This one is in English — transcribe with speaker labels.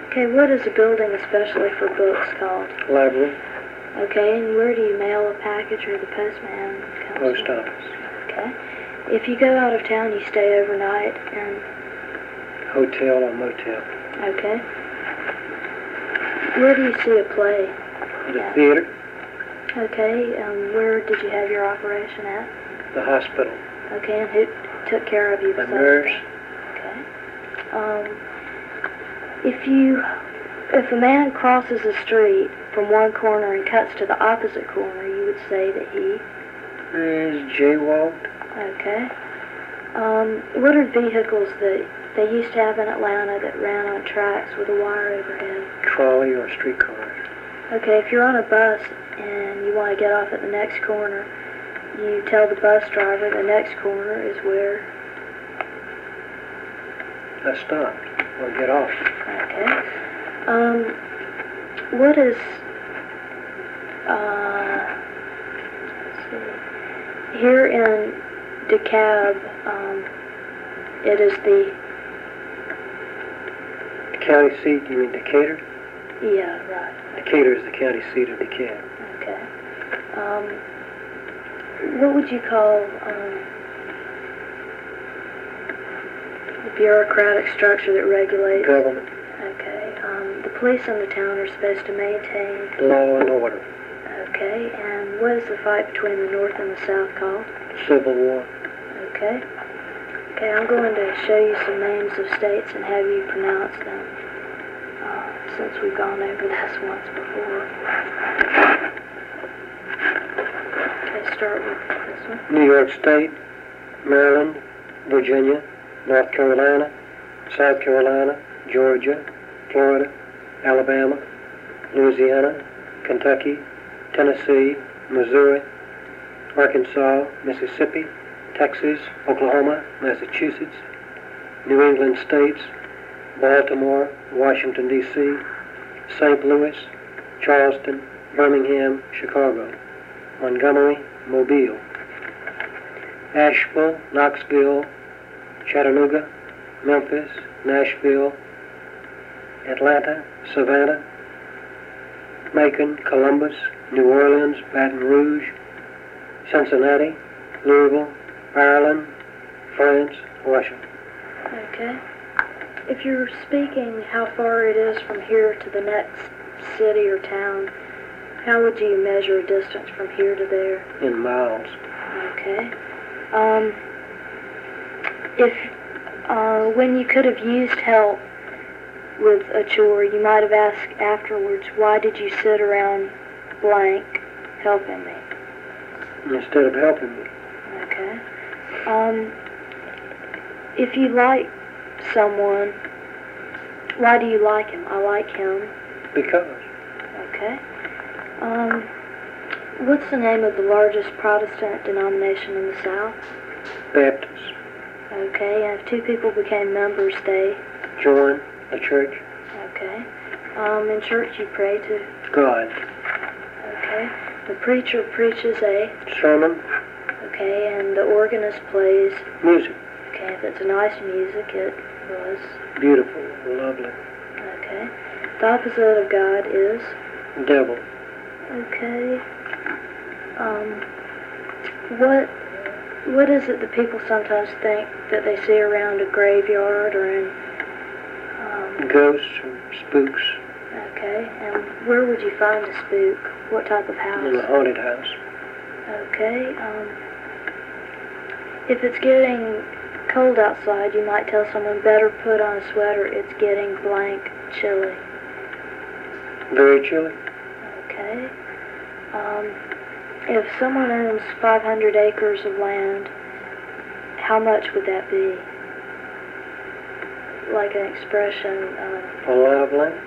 Speaker 1: Okay, what is a building especially for books called?
Speaker 2: Library.
Speaker 1: Okay, and where do you mail a package or the postman comes?
Speaker 2: Post office.
Speaker 1: Okay. If you go out of town, you stay overnight and...
Speaker 2: Hotel or motel.
Speaker 1: Okay. Where do you see a play?
Speaker 2: The theater.
Speaker 1: Okay, where did you have your operation at?
Speaker 2: The hospital.
Speaker 1: Okay, and who took care of you
Speaker 2: The
Speaker 1: besides
Speaker 2: nurse.
Speaker 1: that? Okay. If a man crosses the street from one corner and cuts to the opposite corner, you would say that he...
Speaker 2: Is jaywalked.
Speaker 1: Okay. What are vehicles that they used to have in Atlanta that ran on tracks with a wire overhead?
Speaker 2: Trolley or streetcar.
Speaker 1: Okay, if you're on a bus and you want to get off at the next corner, you tell the bus driver the next corner is where?
Speaker 2: I stop or get off.
Speaker 1: Okay. What is, let's see, here in DeKalb, it is the...
Speaker 2: The county seat, you mean Decatur?
Speaker 1: Yeah, right.
Speaker 2: Decatur is the county seat of DeKalb.
Speaker 1: Okay. What would you call the bureaucratic structure that regulates...
Speaker 2: Government.
Speaker 1: Okay. The police in the town are supposed to maintain...
Speaker 2: Law and order.
Speaker 1: Okay. And what is the fight between the North and the South called?
Speaker 2: Civil War.
Speaker 1: Okay. Okay, I'm going to show you some names of states and have you pronounce them, since we've gone over this once before. Okay, start with this one.
Speaker 2: New York State, Maryland, Virginia, North Carolina, South Carolina, Georgia, Florida, Alabama, Louisiana, Kentucky, Tennessee, Missouri, Arkansas, Mississippi, Texas, Oklahoma, Massachusetts, New England states, Baltimore, Washington, D.C., St. Louis, Charleston, Birmingham, Chicago, Montgomery, Mobile, Asheville, Knoxville, Chattanooga, Memphis, Nashville, Atlanta, Savannah, Macon, Columbus, New Orleans, Baton Rouge, Cincinnati, Louisville, Ireland, France, Russia.
Speaker 1: Okay. If you're speaking how far it is from here to the next city or town, how would you measure a distance from here to there?
Speaker 2: In miles.
Speaker 1: Okay. When you could have used help with a chore, you might have asked afterwards, why did you sit around blank helping me?
Speaker 2: Instead of helping me.
Speaker 1: Okay. If you like someone, why do you like him? I like him.
Speaker 2: Because.
Speaker 1: Okay. What's the name of the largest Protestant denomination in the South?
Speaker 2: Baptist.
Speaker 1: Okay, and if two people became members, they...
Speaker 2: Join the church.
Speaker 1: Okay. In church you pray to...
Speaker 2: God.
Speaker 1: Okay. The preacher preaches a...
Speaker 2: Sermon.
Speaker 1: Okay, and the organist plays...
Speaker 2: Music.
Speaker 1: Okay, if it's a nice music, it was...
Speaker 2: Beautiful. Lovely.
Speaker 1: Okay. The opposite of God is...
Speaker 2: Devil.
Speaker 1: Okay. What is it that people sometimes think that they see around a graveyard or in...
Speaker 2: Ghosts or spooks.
Speaker 1: Okay, and where would you find a spook? What type of house?
Speaker 2: In a haunted house.
Speaker 1: Okay, if it's getting cold outside, you might tell someone, better put on a sweater, it's getting blank chilly.
Speaker 2: Very chilly.
Speaker 1: Okay. If someone owns 500 acres of land, how much would that be? Like an expression,
Speaker 2: A lot of land.